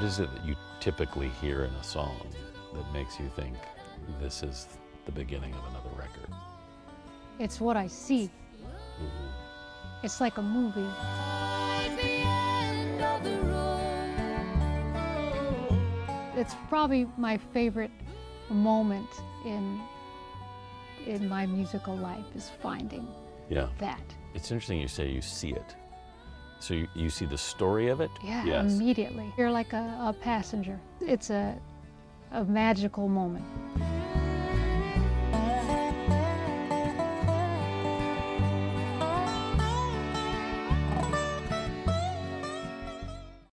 is it that you typically hear in a song that makes you think this is the beginning of another record? It's what I see. It's like a movie. It's probably my favorite moment in my musical life is finding that. It's interesting you say you see it. So you see the story of it? Yeah, Yes. immediately. You're like a passenger. It's a magical moment.